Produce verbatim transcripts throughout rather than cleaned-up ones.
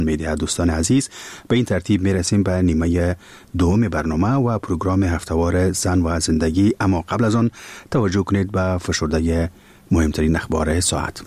میدهد. دوستان عزیز، به این ترتیب میرسیم به نیمه دوم برنامه و پروگرام هفتهوار زن و زندگی، اما قبل از آن توجه کنید به فشرده مهمترین اخبار ساعت.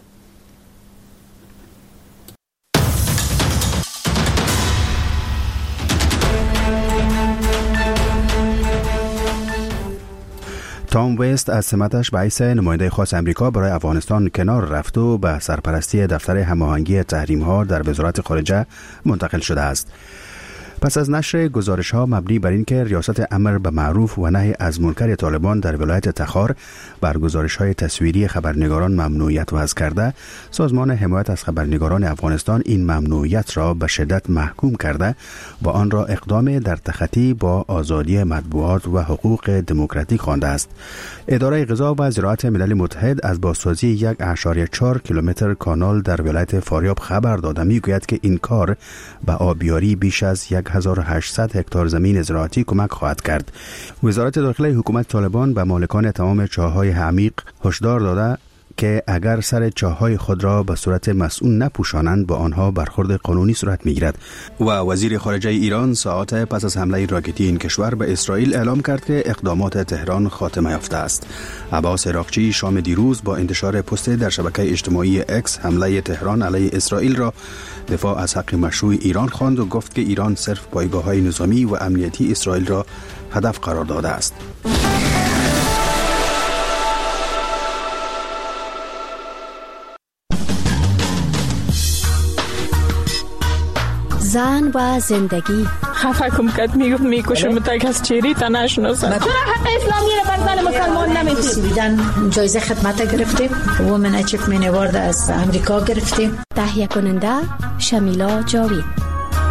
تام وست از سمتش به حیث نماینده خاص امریکا برای افغانستان کنار رفت و به سرپرستی دفتر هماهنگی تحریم‌ها در وزارت خارجه منتقل شده است. پس از نشر گزارش‌ها مبنی بر اینکه ریاست امر به معروف و نهی از منکر طالبان در ولایت تخار بر گزارش‌های تصویری خبرنگاران ممنوعیت وضع کرده، سازمان حمایت از خبرنگاران افغانستان این ممنوعیت را به شدت محکوم کرده و آن را اقدام در تخطی با آزادی مطبوعات و حقوق دموکراتیک خوانده است. اداره غذا و زراعت ملل متحد از بازسازی یک و چهار کیلومتر کانال در ولایت فاریاب خبر داده، میگوید که این کار به آبیاری بیش از هزار و هشتصد هکتار زمین زراعتی کمک خواهد کرد. وزارت داخلی حکومت طالبان به مالکان تمام چاه‌های عمیق هشدار داده که اگر سر چاه‌های خود را به صورت مسئول نپوشانند با آنها برخورد قانونی صورت میگیرد. و وزیر خارجه ایران ساعات پس از حمله راکتی این کشور به اسرائیل اعلام کرد که اقدامات تهران خاتمه یافته است. عباس عراقچی شام دیروز با انتشار پست در شبکه اجتماعی اکس حمله تهران علیه اسرائیل را دفاع از حق مشروع ایران خواند و گفت که ایران صرف پایگاه‌های نظامی و امنیتی اسرائیل را هدف قرار داده است. زن و زندگی. خفه کم کد میگفت میکشم تا کس چیری تا نشناسم. چرا حق اسلامی رو بر زن مسلمان نمیدید؟ بیدن جایزه خدمت گرفتیم، وومن اچیومنت اوارد از امریکا گرفتیم. تهیه کننده شمیلا جاوید.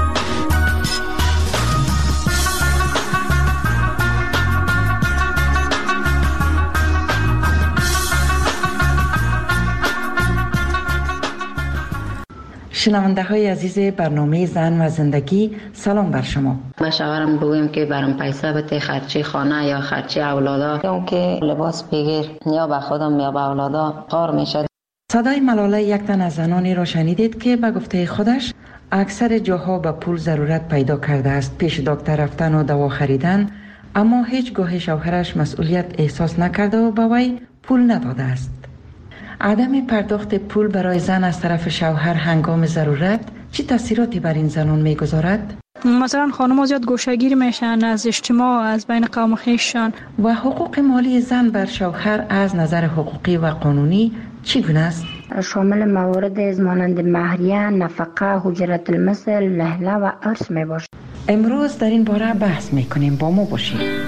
شنونده های عزیز برنامه زن و زندگی، سلام بر شما. ما شوهرم بگویم که برام پیسه بده خرچی خانه یا خرچی اولادا، اون که لباس بگیر یا به خودم یا به اولادا کار میشه. صدای ملاله یک تن از زنانی را شنیدید که به گفته خودش اکثر جاها به پول ضرورت پیدا کرده است، پیش دکتر رفتن و دوا خریدن، اما هیچ گاه شوهرش مسئولیت احساس نکرده و به وی پول نداده است. عدم پرداخت پول برای زن از طرف شوهر هنگام ضرورت چه تاثیراتی بر این زنان میگذارد؟ مثلا خانم‌ها زیاد گوشه‌گیر میشن از اجتماع، از بین قوم خویششان. و حقوق مالی زن بر شوهر از نظر حقوقی و قانونی چگونه است؟ شامل موارد از مانند مهریه، نفقه، حجرت المثل، لهله و ارث میباشد. امروز در این باره بحث میکنیم، با ما باشید.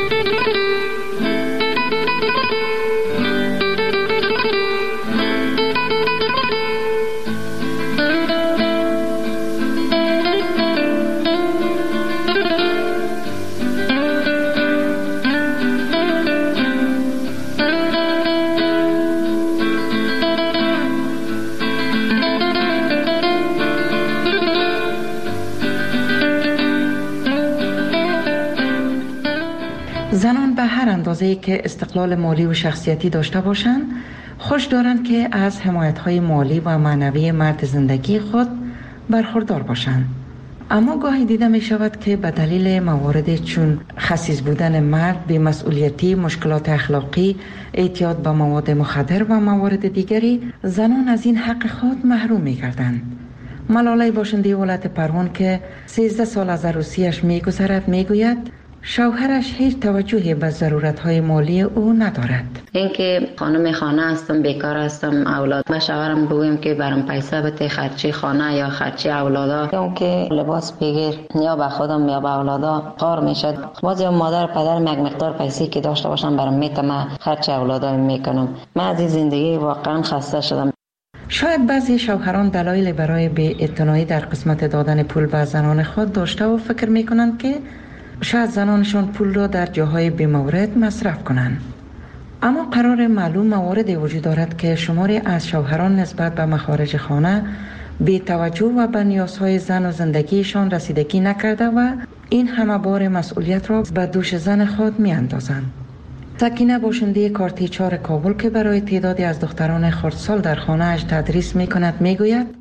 زنان به هر اندازه‌ای که استقلال مالی و شخصیتی داشته باشند، خوش دارند که از حمایت‌های مالی و معنوی مرد زندگی خود برخوردار باشند. اما گاهی دیده می شود که به دلیل موارد چون خسیس بودن مرد، بی‌مسئولیتی، مشکلات اخلاقی، اعتیاد به مواد مخدر و موارد دیگری، زنان از این حق خود محروم می گردند. ملاله باشنده ولایت پروان که سیزده سال از عروسیش می گذرد می گوید شوهرش هیچ توجهی به ضرورت‌های مالی او ندارد. اینکه خانم خانه هستم، بیکار هستم، اولاد. ما شوهرم بگویم که برام پیسه بده خرچی خانه یا خرچی اولادا، اون که لباس بگیر یا به خودم یا به اولادا کار میشد. بعضی مادر پدر یک مقدار پیسه که داشته باشم برام میتم خرچی اولادا میکنم. من از این زندگی واقعا خسته شدم. شاید بعضی شوهران دلایل برای بی‌اعتنایی در قسمت دادن پول به زنان خود داشته و فکر میکنند که شاید زنانشان پول را در جاهای بی‌مورد مصرف کنند. اما قرار معلوم مواردی وجود دارد که شماری از شوهران نسبت به مخارج خانه بی توجه و به نیازهای زن و زندگیشان رسیدگی نکرده و این همه بار مسئولیت را به دوش زن خود می اندازند. سکینه باشنده کارتیچار کابل که برای تعدادی از دختران خردسال در خانه‌اش تدریس می کند می گوید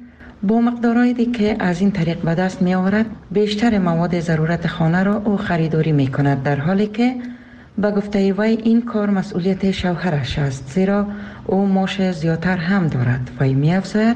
با مقدارهایی که از این طریق به دست می آورد بیشتر مواد ضرورت خانه را او خریداری می کند، در حالی که به گفته وی این کار مسئولیت شوهرش است، زیرا او معاش زیادتر هم دارد. وی می افزاید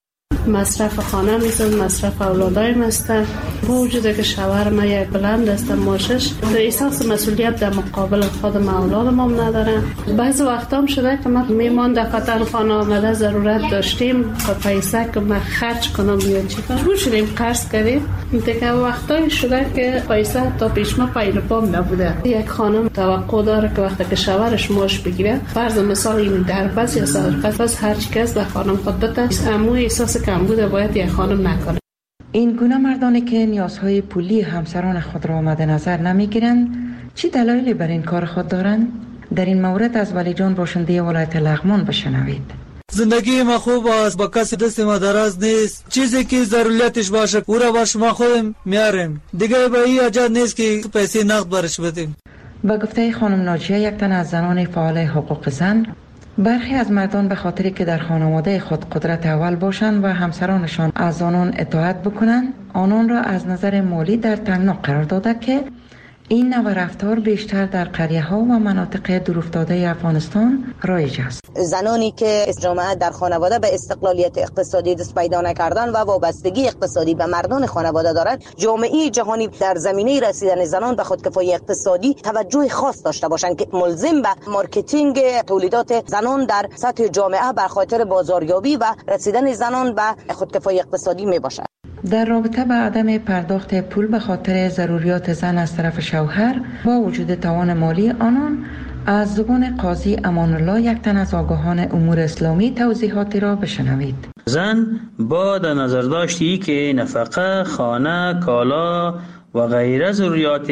مصرف خانه میزن، مصرف اولادای مستن، با وجود که شوهر ما یک بلند است معاشش، احساس مسئولیت در مقابل خودم اولادم هم ندارم. بعضی وقتا هم شده که من میمان دفتر خانه آمده ضرورت داشتیم که پیسه که من خرج کنم یا چی کنم مجبور شدیم قرض کردیم. دیگه وقتایی شده که پیسه تا پیش ما پای پام نبوده. یک خانم توقع داره که وقتی که شوهرش معاش بگیره، فرض مثال این در بس یا صدقه بس هر چی کس به خانم خود بده، اما احساس کم بوده باید یک خانم نکنه. این گونه مردانی که نیازهای پولی همسران خود را مد نظر نمیگیرند چی دلایلی بر این کار خود دارند؟ در این مورد از ولی جان باشنده ولایت لغمان بشنوید. زندگی ما خوب است، با کسی دست ما دراز نیست. چیزی که ضرورتش باشه پورا باش ما خودم میاریم، دیگه به این حاجت نیست که پیسه نقد برش بدیم. با گفته خانم ناجیه، یک تن از زنان فعال حقوق زن، برخی از مردان به خاطری که در خانواده خود قدرت اول باشند و همسرانشان از آنان اطاعت بکنند، آنان را از نظر مالی در تنگنا قرار داده که این نوع رفتار بیشتر در قریه ها و مناطق دورافتاده افغانستان رایج است. زنانی که جامعه در خانواده به استقلالیت اقتصادی دست پیدا نکردن و وابستگی اقتصادی به مردان خانواده دارند، جامعه جهانی در زمینه رسیدن زنان به خودکفایی اقتصادی توجه خاص داشته باشند که ملزم به مارکتینگ تولیدات زنان در سطح جامعه بر خاطر بازاریابی و رسیدن زنان به خودکفایی اقتصادی می باشند. در رابطه با عدم پرداخت پول به خاطر ضروریات زن از طرف شوهر با وجود توان مالی آنان، از زبان قاضی امان الله، یک تن از آگاهان امور اسلامی، توضیحاتی را بشنوید. زن با در نظر داشتی که نفقه، خانه، کالا و غیره ضروریات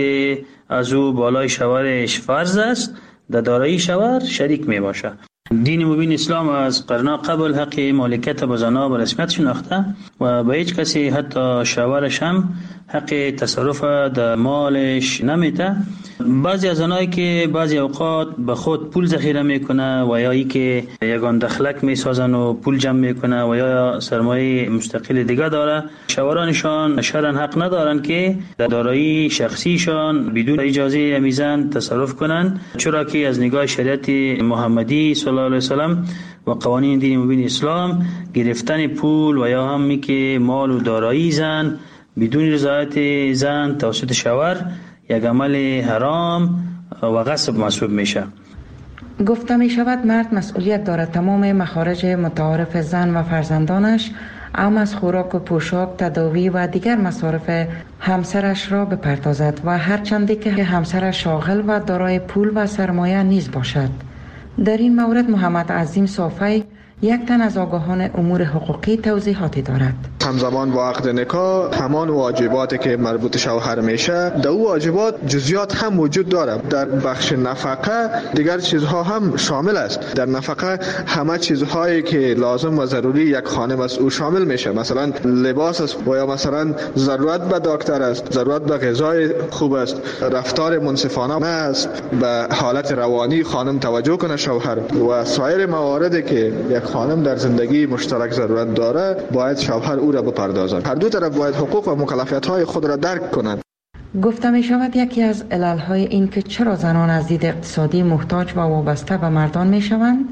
از او بالای شوهرش فرض است، در دارایی شوهر شریک می باشه. دین مبین اسلام از قرن قبل حق مالکیت به زنها به رسمیت شناخته و به هیچ کسی حتی شوهرش هم حق تصرف در مالش نمیده. بعضی از زنایی که بعضی اوقات به خود پول ذخیره میکنه و یا ای که یگان دخلک میسازن و پول جمع میکنه و یا سرمایه مستقل دیگه داره، شوهرانشان شرعاً حق ندارن که در دارایی شخصیشان بدون اجازه میزن تصرف کنن، چرا که از نگاه شریعت محمدی صلی الله علیه وسلم و قوانین دین مبین اسلام گرفتن پول و یا هم که مال و دارایی زن بدون رضایت زن توسط شوهر یک عمل حرام و غصب محسوب میشه. گفته می شود مرد مسئولیت دارد تمام مخارج متعارف زن و فرزندانش، ام از خوراک و پوشاک، تداوی و دیگر مصارف همسرش را بپردازد و هرچندی که همسرش شاغل و دارای پول و سرمایه نیز باشد. در این مورد محمد عظیم صافی، یک تن از آگاهان امور حقوقی، توضیحاتی دارد. همزمان با عقد نکاح همان واجباتی که مربوط شوهر میشه، در او واجبات جزئیات هم وجود داره. در بخش نفقه دیگر چیزها هم شامل است. در نفقه همه چیزهایی که لازم و ضروری یک خانم است او شامل میشه، مثلا لباس است و یا مثلا ضرورت به دکتر است، ضرورت به غذای خوب است، رفتار منصفانه است، به حالت روانی خانم توجه کنه شوهر و سایر مواردی که یک خانم در زندگی مشترک ضرورت داره باید شوهر او را بپردازد. هر دو طرف باید حقوق و مکلفیت‌های خود را درک کنند. گفته می شود یکی از علل‌های این که چرا زنان از دید اقتصادی محتاج و وابسته به مردان می شوند،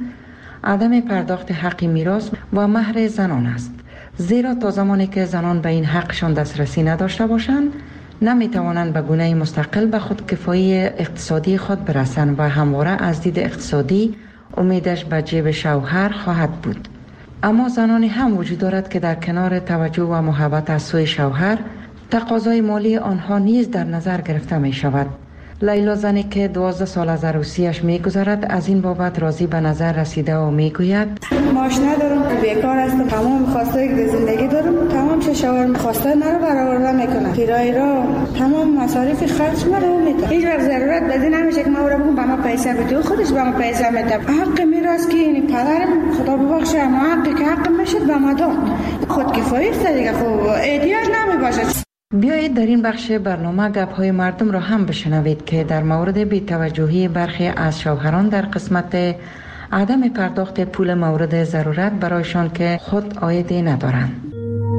عدم پرداخت حق میراث و مهر زنان است. زیرا تا زمانی که زنان به این حقشان دسترسی نداشته باشند، نمی توانند به گونه مستقل به خودکفایی اقتصادی خود برسند و همواره از دید اقتصادی امیدش به جیب شوهر خواهد بود. اما زنانی هم وجود دارد که در کنار توجه و محبت از سوی شوهر، تقاضای مالی آنها نیز در نظر گرفته می شود. لیلا زنی که دوازده سال از عروسیش می گذرد از این بابت راضی به نظر رسیده و می گوید معاش ندارم، بیکار هستم، تمام خواسته که زندگی دارم، تمام چه شوهر خواسته نرو برآورده میکنه، کرایه را تمام مصارف خرج مرا میده. هیچ وقت ضرورت بدی نمیشه که ما رو بگم به ما پیسه بده، خودش به ما پیسه میده. حق میراث که این پدرم خدا ببخشه اما حقی که حق میشد به ما داد. خودکفایی است دیگه، خب احتیاج نمیباشه. بیایید در این بخش برنامه گپ‌های مردم را هم بشنوید که در مورد بی‌توجهی برخی از شوهران در قسمت عدم پرداخت پول مورد ضرورت برایشان که خود عایدی ندارند.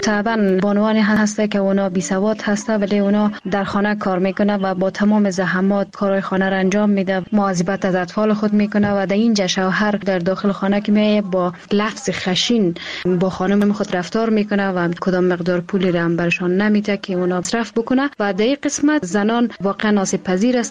طبعا بانوانی هسته که اونا بی سواد هسته ولی اونا در خانه کار میکنه و با تمام زحمات کارهای خانه را انجام میده، مواظبت از اطفال خود میکنه و در اینجا شوهر در داخل خانه که میایه با لفظ خشین با خانم خود رفتار میکنه و کدام مقدار پولی را هم برشان نمیده که اونا مصرف بکنه و در این قسمت زنان واقعا آسیب پذیر است.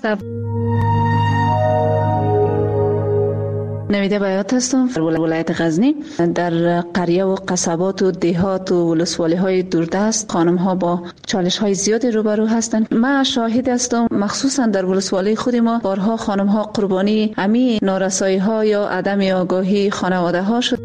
نویده بیات هستم در ولایت غزنی. در قریه و قصبات و دهات و ولسوالی های دوردست خانم ها با چالش های زیادی روبرو هستند. من شاهد هستم مخصوصا در ولسوالی خود ما بارها خانم ها قربانی امی نارسایی ها یا عدم آگاهی خانواده ها شد.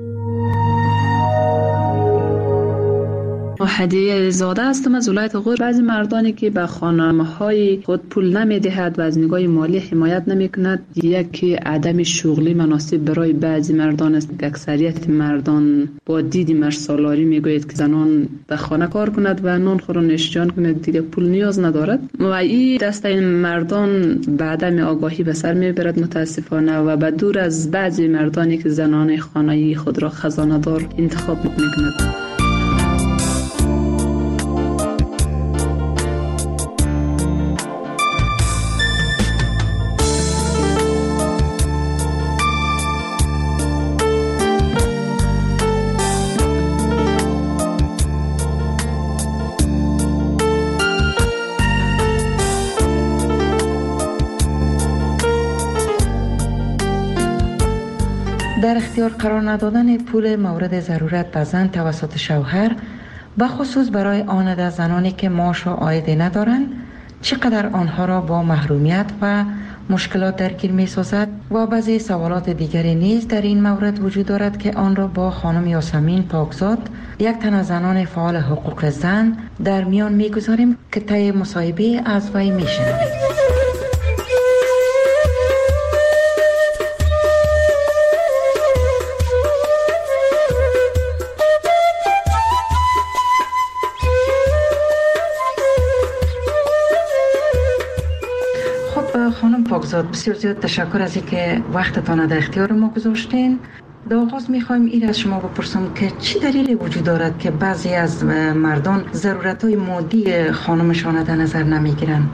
هدیه زاده هستم از ولایت غور. بعضی مردانی که به خانم‌های خود پول نمی‌دهد و از نگاه مالی حمایت نمی‌کند، یکی عدم شغلی مناسب برای بعضی مردان است. اکثریت مردان با دید مرسالاری میگوید که زنان در خانه کار کند و نان خور و نوش جان کند، دیگه پول نیاز ندارد و این دست این مردان به عدم آگاهی به سر میبرد متاسفانه و به دور از بعضی مردانی که زنان خانه‌ای خود را خزانه دار انتخاب می‌کند. در اختیار قرار ندادن پول مورد ضرورت به زن توسط شوهر، به خصوص برای آن زنانی که معاش و عایدی ندارند، چقدر آنها را با محرومیت و مشکلات درگیر می سازد و بعضی سوالات دیگری نیز در این مورد وجود دارد که آن را با خانم یاسمین پاکزاد، یک تن از زنان فعال حقوق زن، در میان می گذاریم که طی مصاحبه از وی می شنوید. خانم پاکزاد، بسیار زیاد تشکر از اینکه وقتتان در اختیار ما گذاشتین. در آغاز میخوایم این از شما بپرسم که چی دلیلی وجود دارد که بعضی از مردان ضرورت‌های مادی خانمشان در نظر نمیگیرن؟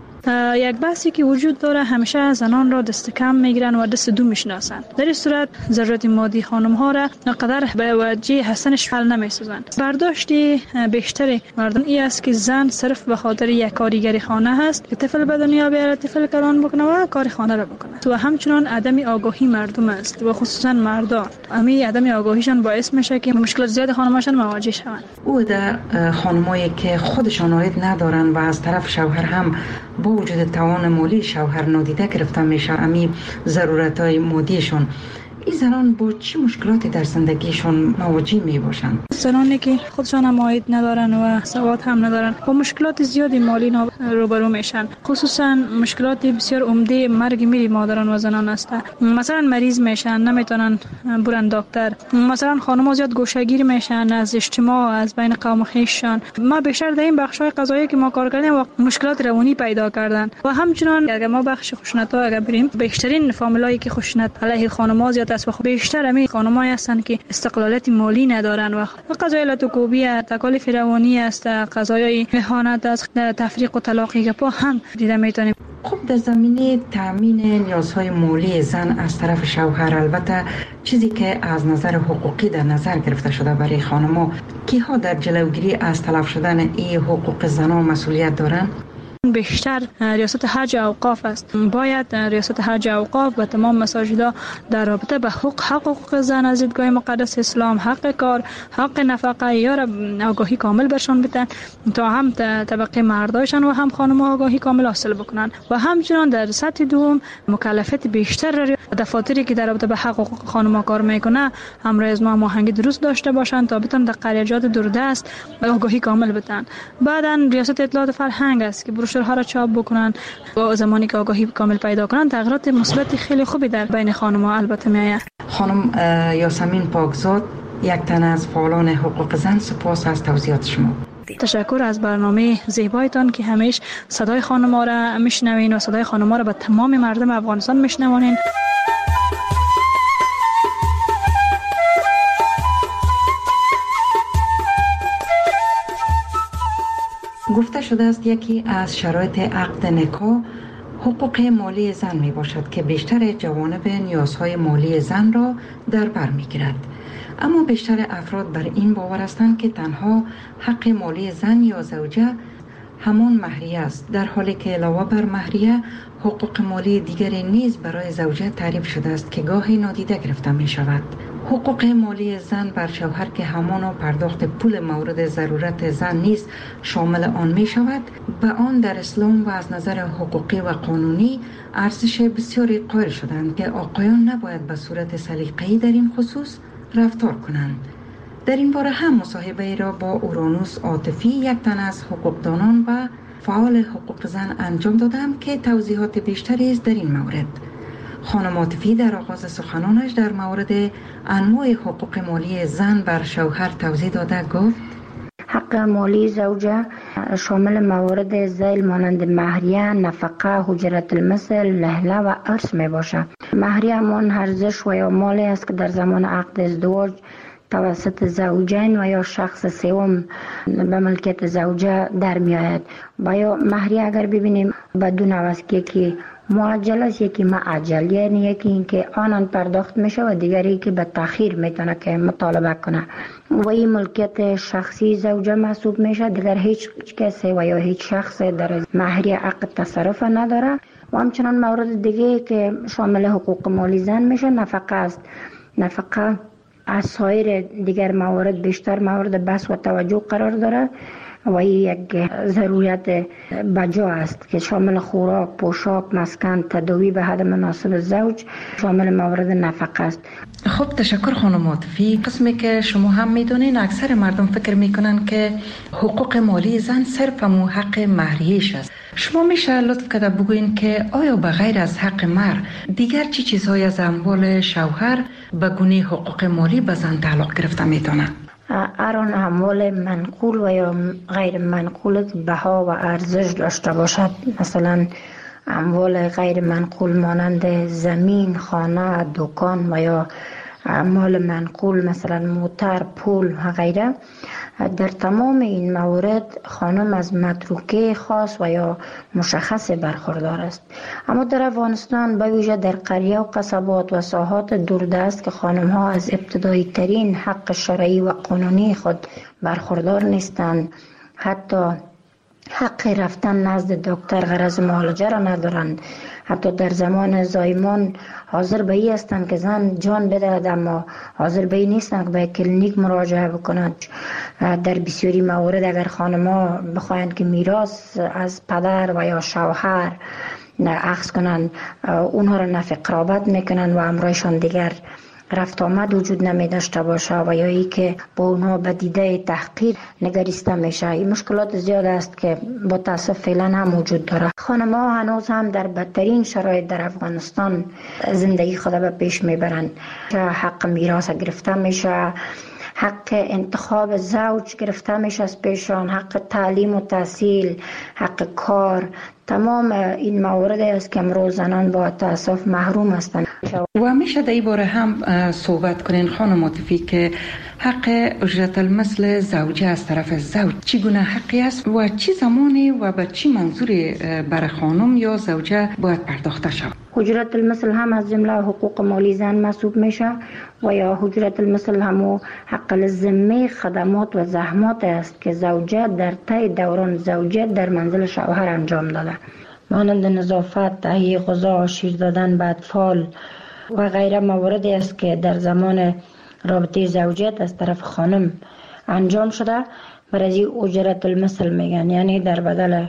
یک بحثی که وجود داره، همیشه زنان را دست کم میگیرن و دست دو میشناسن. در این صورت ضرورت مادی خانم ها را قدر به وجه هستنش حل نمیسازن. برداشت بیشتر مردم این است که زن صرف به خاطر یک کارگر خانه هست که طفل به دنیا بیاره، طفل کلان بکنه و کار خانه را بکنه. و همچنان عدم آگاهی مردم است و خصوصا مردان. امی عدم آگاهیشان باعث میشه که مشکلات زیاد خانماشان مواجه شوند. او در خانمایی که خودشان عاید ندارن و از طرف شوهر هم با وجود توان مالی شوهر نادیده گرفته میشه امی ضرورت‌های مادیشون، این زنان با چه مشکلاتی در زندگیشون مواجه می باشند؟ زنانی که خودشان هم عاید ندارن و سواد هم ندارن با مشکلات زیادی مالی روبرو میشن. خصوصا مشکلات بسیار عمده مرگ میری مادران و زنان است. مثلا مریض میشن، نمیتونن برن دکتر. مثلا خانم‌ها زیاد گوشه‌گیر میشن از اجتماع، از بین قوم خویششان. ما بیشتر در این بخش‌های قضایی که ما کار کردیم و مشکلات روانی پیدا کردن و همچنان اگر ما بخش خشونت‌ها اگر بریم، بیشترین فامیلایی که خشونت علیه خانم‌ها زیاد است و بیشتر همین خانم‌هایی هستند که استقلالیت مالی ندارن و قضای لطوکوبی، تکالیف روانی است، قضای اهانت است، تفریق و طلاق که پا هم دیده میتونیم. خب در زمینه تامین نیازهای مالی زن از طرف شوهر، البته چیزی که از نظر حقوقی در نظر گرفته شده برای خانم‌ها، کیها در جلوگیری از تلف شدن این حقوق زنان مسئولیت دارند؟ بیشتر ریاست حج اوقاف است. باید ریاست حج اوقاف و تمام مساجدها در رابطه به حقوق حقوق زن از دیدگاه مقدس اسلام، حق کار، حق نفقه یا آگاهی کامل برشان بدن تا هم طبقه مردایشان و هم خانم‌ها آگاهی کامل حاصل بکنن و همچنان در سطح دوم مکلفیت بیشتر دفاتری که در رابطه به حقوق خانم‌ها کار میکنه همراه از ما هماهنگی درست داشته باشند تا بتونن در قریه‌جات دوردست آگاهی کامل بدن. بعداً ریاست اطلاعات فرهنگ است که بروشورها را چاپ بکنن و زمانی که آگاهی کامل پیدا کنن تغییرات مثبت خیلی خوبی در بین خانم‌ها البته میآید. خانم یاسمین پاکزاد، یک تن از فعالان حقوق زن، سپاس از توضیحات شما. تشکر از برنامه زیبایتان که همیشه صدای خانم‌ها را میشنوین و صدای خانم‌ها را به تمام مردم افغانستان میشنوانین. گفته شده است یکی از شرایط عقد نکاح حقوق مالی زن می باشد که بیشتر جوانب نیازهای مالی زن را در بر می گیرد. اما بیشتر افراد بر این باور هستند که تنها حق مالی زن یا زوجه همان مهریه است، در حالی که علاوه بر مهریه حقوق مالی دیگری نیز برای زوجه تعریف شده است که گاهی نادیده گرفته می شود. حقوق مالی زن بر شوهر که همان پرداخت پول مورد ضرورت زن نیز شامل آن می شود، به آن در اسلام و از نظر حقوقی و قانونی ارزش بسیاری قائل شدند که آقایان نباید به صورت سلیقه‌ای در این خصوص رفتار کنند. در این باره هم مصاحبه ای را با اورانوس عاطفی، یک تن از حقوقدانان و فعال حقوق زن انجام دادم که توضیحات بیشتری است در این مورد. خانم عاطفی در آغاز سخنانش در مورد انواع حقوق مالی زن بر شوهر توضیح داده گفت: حق مالی زوجه شامل موارد ذیل مانند مهریه، نفقه، حجرت المثل، لهله و ارث می باشد. مهریه همان ارزش و یا مالی است که در زمان عقد ازدواج توسط زوجین و یا شخص سوم به ملکیت زوجه در می آید. و یا مهریه اگر ببینیم بدون عوض که معجل است، یکی معجل، یعنی یکی اینکه آنان پرداخت میشه و دیگری که به تأخیر میتونه که مطالبه کنه و این ملکیت شخصی زوجه محسوب میشه. دیگر هیچ کسی و یا هیچ شخص در مهریه عقد تصرف نداره. و همچنان مورد دیگه که شامل حقوق مالی زن میشه نفقه است. نفقه از سایر دیگر موارد بیشتر مورد بحث و توجه قرار داره و این یک ضرورت بجا است که شامل خوراک، پوشاک، مسکن، تداوی به حد مناسب زوج شامل موارد نفقه است. خب تشکر خانم عاطفی. قسمی که شما هم میدونین اکثر مردم فکر میکنن که حقوق مالی زن صرف مو حق مهریه‌اش است. شما میشه لطف کرده بگوین که آیا به غیر از حق مهر دیگر چی چیزهای از اموال شوهر به گونه حقوق مالی به زن تعلق گرفته میتونه؟ اران اموال منقول و یا غیر منقول بها و ارزش داشته باشد. مثلا اموال غیر منقول مانند زمین، خانه، دکان و یا اموال منقول مثلا موتر، پول و غیره. در تمام این موارد خانم از متروکه خاص و یا مشخص برخوردار است. اما در افغانستان به ویژه در قریه و قصبات و ساحات دوردست که خانم ها از ابتدایی ترین حق شرعی و قانونی خود برخوردار نیستند، حتی حق رفتن نزد دکتر غرض معالجه را ندارند، حتی در زمان زایمان حاضر به این هستند که زن جان بدهد اما حاضر به این نیستند که به کلینیک مراجعه بکنند. در بسیاری موارد اگر خانم‌ها بخواهند که میراث از پدر و یا شوهر اخذ کنند، اونها را نفی قرابت میکنند و امرایشان دیگر رفت آمد وجود نمی داشته باشه و یا ای که با اونها به دیده تحقیر نگریسته میشه. این مشکلات زیاد است که با تاسف فعلا هم وجود داره. خانم ها هنوز هم در بدترین شرایط در افغانستان زندگی خود به پیش میبرند. حق میراث گرفته میشه، حق انتخاب زوج گرفته میشه از پیشان، حق تعلیم و تحصیل، حق کار. تمام این موارد است که امروز زنان با تاسف محروم هستند. و میشه در این باره هم صحبت کنین خانم عاطفی که حق اجرت المثل زوجه از طرف زوج چگونه حقی است و چی زمانی و به چی منظوری برای خانم یا زوجه باید پرداخته شود؟ اجرت المثل هم از جمله حقوق مالی زن محسوب میشه و یا اجرت المثل هم حق الذمه خدمات و زحمات است که زوجه در طی دوران زوجه در منزل شوهر انجام داده، مانند نظافت، تهیه غذا، شیر دادن به اطفال و غیره مواردی است که در زمان رابطه زوجیت از طرف خانم انجام شده. برای اجرت المثل میگن، یعنی در بدل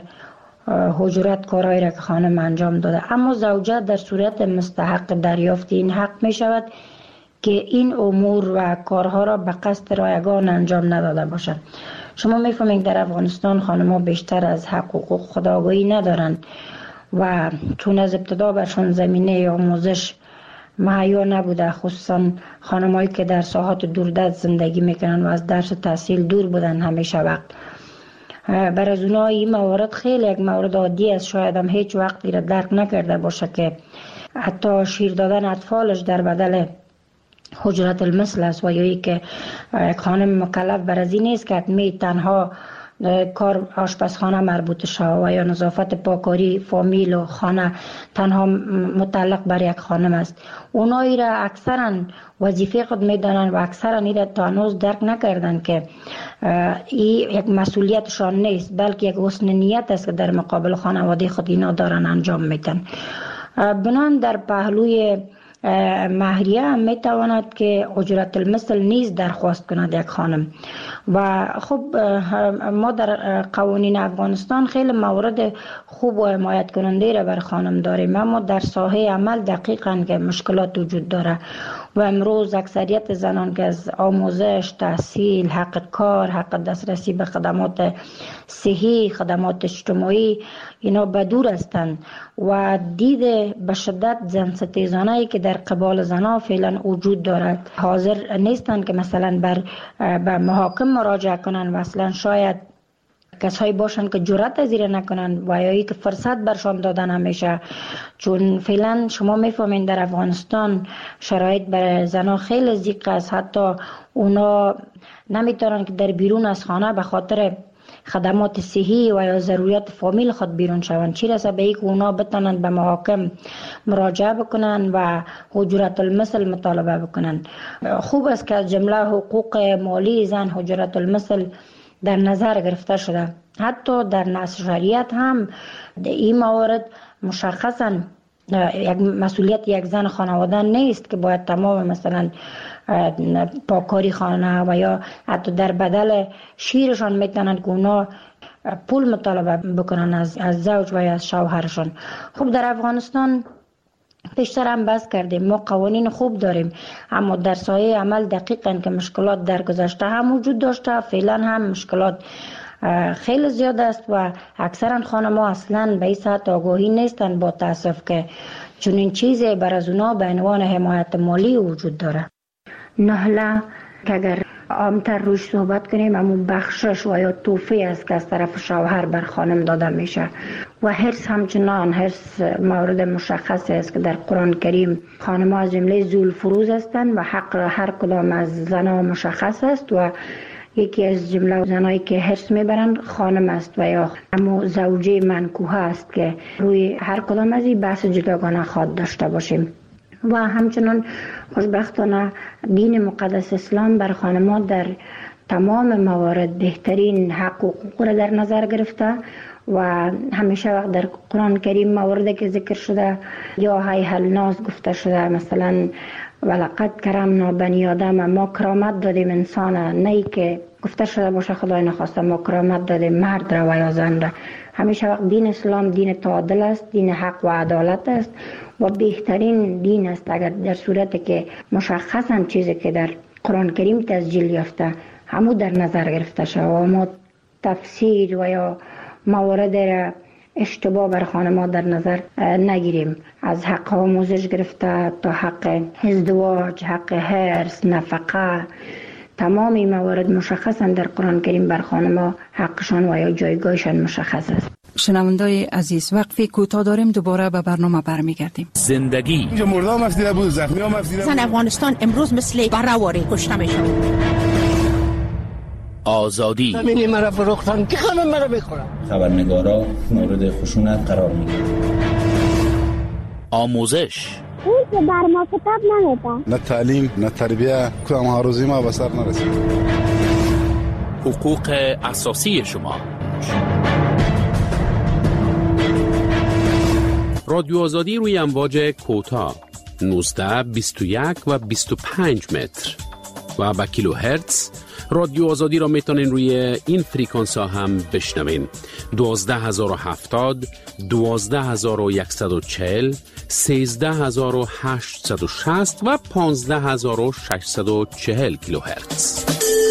اجرت کارهایی را که خانم انجام داده. اما زوجه در صورت مستحق دریافت این حق می شود که این امور و کارها را به قصد رایگان انجام نداده باشد. شما میفهمید در افغانستان خانم‌ها بیشتر از حقوق خودآگاهی ندارند و چون از ابتدا برشان زمینه آموزش مهیا نبوده، خصوصا خانم‌هایی که در ساحات دوردست زندگی میکنن و از درس و تحصیل دور بودن همیشه وقت. برای از اونها این موارد خیلی یک مورد عادی است، شاید هم هیچ وقتی را درک نکرده باشه که حتی شیر دادن اطفالش در بدل اجرت المثل است و یا ای که خانم مکلف بر از این نیست که می تنها کار آشپزخانه مربوط شود و یا نظافت پاکاری فامیل و خانه تنها متعلق بر یک خانم است. اونایی را اکثرا وظیفه خود میدانند و اکثرا این را تا هنوز درک نکردن که این یک مسئولیتشان نیست، بلکه یک حسن نیت است که در مقابل خانواده خود اینا دارن انجام میدن. بنان در پهلوی مهریه هم میتواند که اجرت المثل نیز درخواست کند یک خانم. و خب ما در قوانین افغانستان خیلی موارد خوب و حمایت کننده را بر خانم داریم، اما در ساحه عمل دقیقاً که مشکلات وجود داره و امروز اکثریت زنان که از آموزش، تحصیل، حق کار، حق دسترسی به خدمات صحی، خدمات اجتماعی اینا بدور هستند و دید به شدت زن ستیزانه‌ای که در قبال زنها فعلا وجود دارد حاضر نیستند که مثلا بر به محاکم مراجعه کنند و اصلا شاید کسایی باشند که جرأت از این نکنند و یا که فرصت برشان دادن همیشه. چون فعلا شما میفهمین در افغانستان شرایط برای زنها خیلی ضیق است، حتی اونا نمیتونن که در بیرون از خانه به خاطر خدمات صحی و یا ضروریات فامیل خود بیرون شوند، چی رسه به اینکه اونا بتونن به محاکم مراجعه بکنن و اجرت المثل مطالبه بکنن. خوب است که از جمله حقوق مالی زن اجرت المثل در نظر گرفته شده. حتی در نص شریعت هم این موارد مشخصا یک مسئولیت یک زن خانواده نیست که باید تمام مثلا پاکاری خانه و یا حتی در بدل شیرشان میتونن که اونا پول مطالبه بکنن از, از زوج و یا از شوهرشان. خب در افغانستان پیشتر هم بحث کردیم ما قوانین خوب داریم، اما در سایه عمل دقیقاً که مشکلات در گذشته هم وجود داشته، فعلا هم مشکلات خیلی زیاد است و اکثرا خانم‌ها اصلاً به این سطح آگاهی نیستند با تاسف که چنین چیزی بر از اونا به عنوان حمایت مالی وجود داره. نهله که اگر عامتر روش صحبت کنیم همون بخشش و یا توفی است که از طرف شوهر بر خانم داده میشه و حرص همچنان حرص مورد مشخص است که در قرآن کریم خانم‌ها از جمله ذوالفروز هستند و حق هر کدام از زنها مشخص است و یکی از جمله زنایی که حرص میبرند خانم است و یا همون زوجه منکوحه است که روی هر کدام از این بحث جداگانه خواد داشته باشیم. و همچنان خوشبختانه دین مقدس اسلام بر خانم‌ها در تمام موارد بهترین حق و حقوق را در نظر گرفته و همیشه وقت در قرآن کریم مواردی که ذکر شده یا هی الناس گفته شده، مثلا ولقد کرمنا بنی آدم، ما کرامت دادیم انسان، نه که گفته شده باشه خدای نخواسته ما کرامت دادیم مرد را و یا زن را. همیشه وقت دین اسلام دین تعادل است، دین حق و عدالت است و بهترین دین است اگر در صورتی که مشخصا چیزی که در قرآن کریم تسجیل یافته همو در نظر گرفته شد و ما تفسیر و یا موارد را اشتباه بر خانم‌ها در نظر نگیریم، از حق آموزش گرفته تا حق ازدواج، حق حرص، نفقه، تمام این موارد مشخصا در قرآن کریم بر خانم‌ها حقشان و یا جایگاهشان مشخص است. شنوندای عزیز وقفی کوتاه داریم، دوباره به برنامه برمیگردیم. زندگی اینجا مردم مفدیده بود، زخمی ها مفدیده بود. زن افغانستان امروز مثل برآوری کشته میشه. آزادی زمین مرا فروختن که خانم مرا بخورم. خبرنگارا مورد خشونت قرار میگیرن. آموزش اون که بر ما کتاب نمیده، نه تعلیم نه تربیه، کدام ها روزی ما به سر نرسید. حقوق اساسی شما. رادیو آزادی روی امواج کوتاه نوزده، بیست و یک و بیست و پنج متر و با کیلو هرتز. رادیو آزادی را میتونین روی این فریکانس ها هم بشنوین: دوازده هزار و هفتاد، دوازده هزار و صد و چهل، سیزده هزار و هشتصد و شصت و پانزده هزار و ششصد و چهل کیلو هرتز.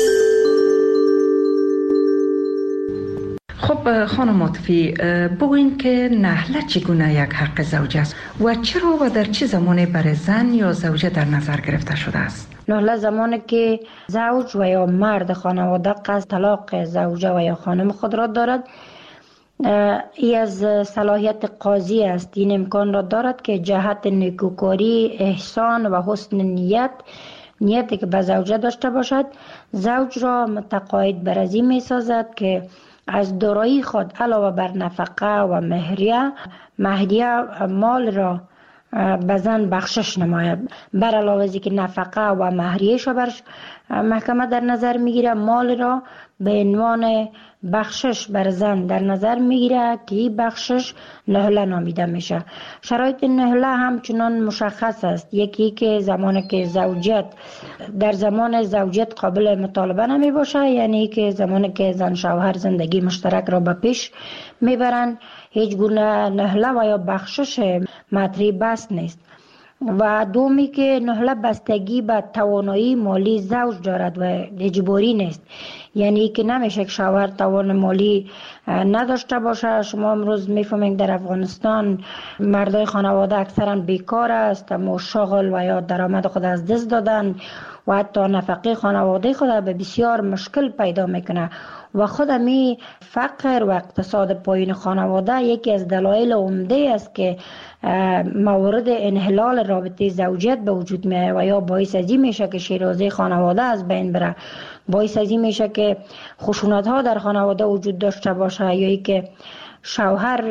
خب خانم عاطفی، بگوین که نهله چگونه یک حق زوج است و چرا و در چه زمانی برای زن یا زوجه در نظر گرفته شده است؟ نهله زمانی که زوج و یا مرد خانواده قصد طلاق زوجه و یا خانم خود را دارد، ای از صلاحیت قاضی است. این امکان را دارد که جهت نیکوکاری، احسان و حسن نیت نیتی که به زوجه داشته باشد، زوج را متقاعد بر از این می سازد که از دارایی خود علاوه بر نفقه و مهریه مهریه مال را به زن بخشش نماید. بر علاوه از که نفقه و مهریه‌اش بر محکمه در نظر میگیره، مال را به عنوان بخشش بر زن در نظر میگیره که این بخشش نهله نامیده میشه. شرایط نهله همچنان مشخص است. یکی که زمانی که زوجیت در زمان زوجیت قابل مطالبه نمی باشه، یعنی که زمانی که زن شوهر زندگی مشترک را به پیش میبرن هیچ گونه نهله و یا بخشش مطرح بس نیست. و دومی که نهله بستگی به توانایی مالی زوج دارد و اجباری نیست، یعنی که نمیشه که شوهر توان مالی نداشته باشه. شما امروز میفهمید در افغانستان مردای خانواده اکثرا بیکار است، اما شغل و یا درآمد خود از دست دادن و حتی نفقه خانواده خود به بسیار مشکل پیدا میکنه و خود می فقر و اقتصاد پایین خانواده یکی از دلایل عمده است که موارد انحلال رابطه زوجیت به وجود میاد و یا باعث از این میشه که شیرازه خانواده از بین بره، باعث از این میشه که خشونت ها در خانواده وجود داشته باشه، یا ای که شوهر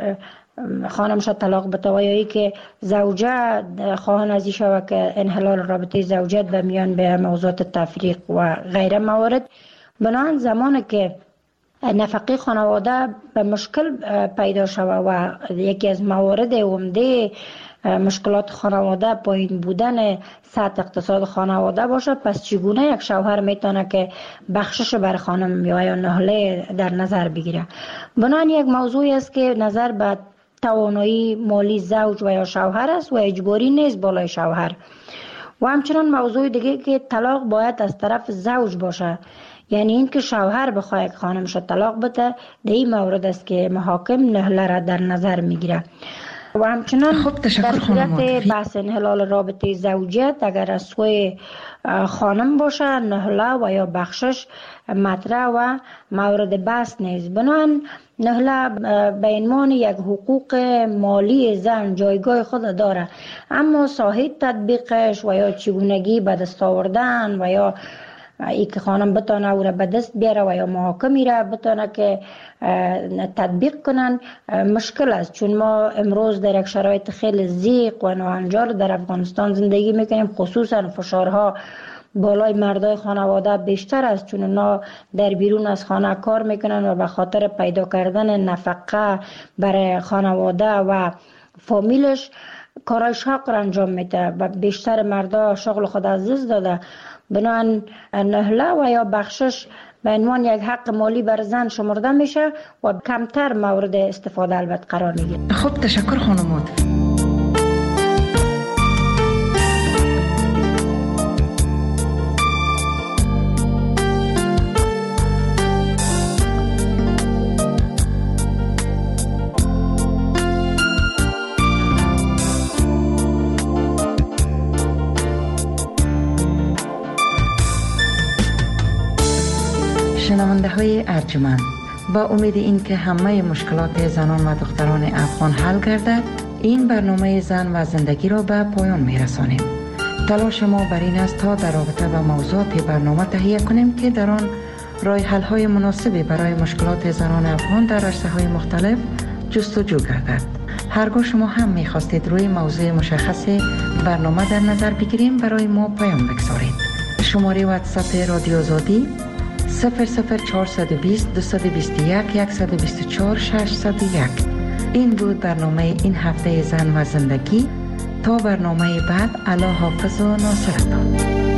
خانمش طلاق بده و یا ای که زوجه خواهان از این شود که انحلال رابطه زوجیت به میان به موضوعات تفریق و غیره موارد. بنابراین زمانی که نفقه خانواده به مشکل پیدا شود و یکی از موارد عمده مشکلات خانواده پایین بودن سطح اقتصاد خانواده باشه، پس چگونه یک شوهر میتونه که بخشش بر خانم یا نهله در نظر بگیره؟ بنابراین یک موضوعی است که نظر به توانایی مالی زوج و یا شوهر است و اجباری نیست بالای شوهر. و همچنان موضوع دیگه که طلاق باید از طرف زوج باشه، یعنی این که شوهر بخواه که خانمش طلاق بده، در این مورد است که محاکم نهله را در نظر میگیره. و همچنان در صورت بحث انحلال رابطه زوجیت اگر از سوی خانم باشه نهله و یا بخشش مطرح و مورد بحث نیست. بنابراین نهله به عنوان یک حقوق مالی زن جایگاه خود داره، اما ساحه تطبیقش و یا چگونگی به دست آوردن و یا ای که خانم بتانه او را به دست بیاره و یا محاکمی را بتانه که تطبیق کنن مشکل است، چون ما امروز در یک شرایط خیلی ضیق و ناهنجار در افغانستان زندگی میکنیم. خصوصا فشارها بالای مردای خانواده بیشتر است، چون اونا در بیرون از خانه کار میکنن و به خاطر پیدا کردن نفقه برای خانواده و فامیلش کارای شاق را انجام میده و بیشتر مردا شغل خود از دست داده. بنابراین نهله و یا بخشش به عنوان یک حق مالی بر زن شمرده میشه و کمتر مورد استفاده البته قرار میگیره. خب تشکر خانمات. شنونده های ارجمند، با امید این که همه مشکلات زنان و دختران افغان حل گردد، این برنامه زن و زندگی را به پایان می رسانیم. تلاش ما بر این است تا در رابطه با موضوعات برنامه تهیه کنیم که در آن راه حل های مناسبی برای مشکلات زنان افغان در عرصه های مختلف جستجو گردد. هرگاه شما هم می خواستید روی موضوع مشخص برنامه در نظر بگیریم، برای ما پیام بگذارید. شماره واتساپ رادیو آزادی صفر صفر چهارصد و بیست دویست و بیست و یک صد و بیست و چهار ششصد و یک. این بود برنامه این هفته زن و زندگی. تا برنامه بعد، الله حافظ و ناصرتان.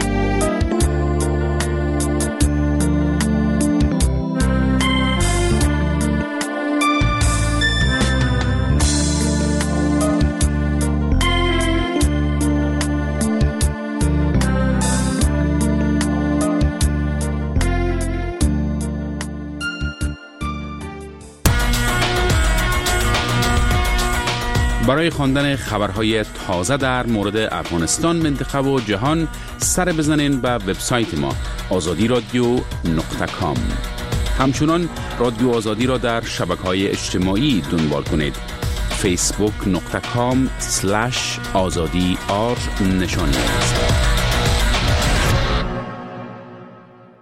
برای خواندن خبرهای تازه در مورد افغانستان، منطقه و جهان سر بزنین به وبسایت ما آزادی رادیو نقطه کام. همچنان رادیو آزادی را در شبکه‌های اجتماعی دنبال کنید. فیسبوک نقطه کام سلش آزادی آر نشان است.